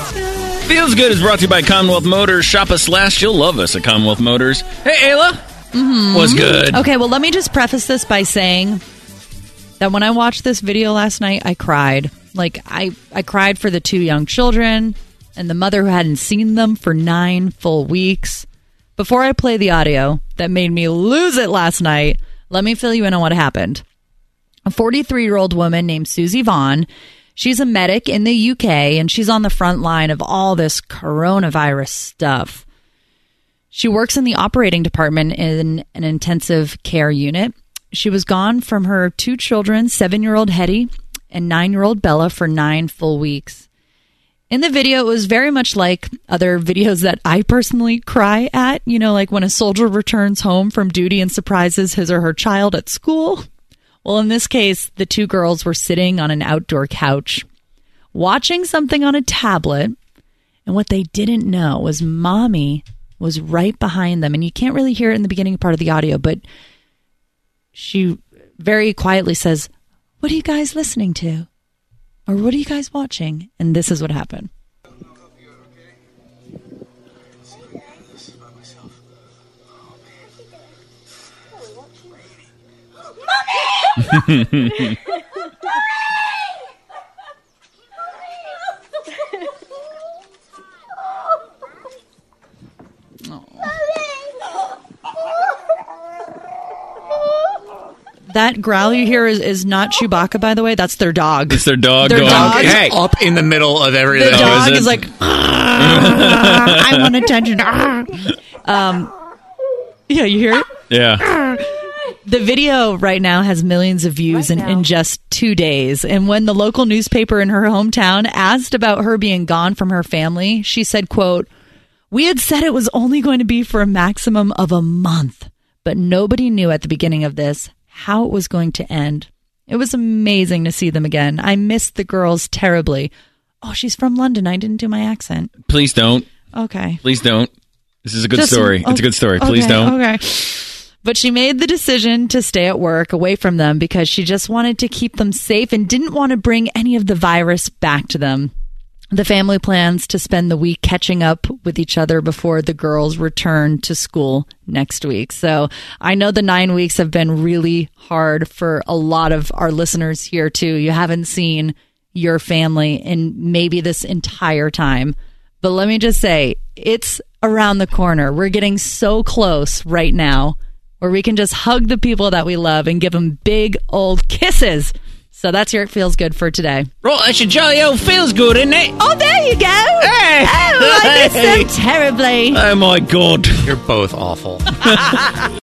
Feels Good is brought to you by Commonwealth Motors. Shop us last. You'll love us at Commonwealth Motors. Hey, Ayla. What's good? Okay, well, let me just preface this by saying that when I watched this video last night, I cried. Like, I cried for the 2 young children and the mother who hadn't seen them for 9 full weeks. Before I play the audio that made me lose it last night, let me fill you in on what happened. A 43-year-old woman named Susie Vaughn. She's a medic in the UK, and she's on the front line of all this coronavirus stuff. She works in the operating department in an intensive care unit. She was gone from her 2 children, 7-year-old Hetty and 9-year-old Bella, for 9 full weeks. In the video, it was very much like other videos that I personally cry at, you know, like when a soldier returns home from duty and surprises his or her child at school. Well, in this case, the 2 girls were sitting on an outdoor couch, watching something on a tablet, and what they didn't know was Mommy was right behind them. And you can't really hear it in the beginning part of the audio, but she very quietly says, "What are you guys listening to? Or what are you guys watching?" And this is what happened. Mommy! That growl you hear is not Chewbacca, by the way. That's their dog. It's their dog Their going, dog is hey. Up in the middle of everything. The dog is like, I want attention. Yeah, you hear it? Yeah. The video right now has millions of views in just 2 days. And when the local newspaper in her hometown asked about her being gone from her family, she said, quote, "We had said it was only going to be for a maximum of a month, but nobody knew at the beginning of this how it was going to end. It was amazing to see them again. I missed the girls terribly." Oh, she's from London. I didn't do my accent. Please don't. Okay. Please don't. This is a good story. It's a good story. Please don't. Okay. But she made the decision to stay at work away from them because she just wanted to keep them safe and didn't want to bring any of the virus back to them. The family plans to spend the week catching up with each other before the girls return to school next week. So I know the 9 weeks have been really hard for a lot of our listeners here too. You haven't seen your family in maybe this entire time. But let me just say, it's around the corner. We're getting so close right now where we can just hug the people that we love and give them big old kisses. So that's your It Feels Good for today. Right, that's your jolly old feels good, isn't it? Oh, there you go. Hey. Oh, I miss them terribly. Oh, my God. You're both awful.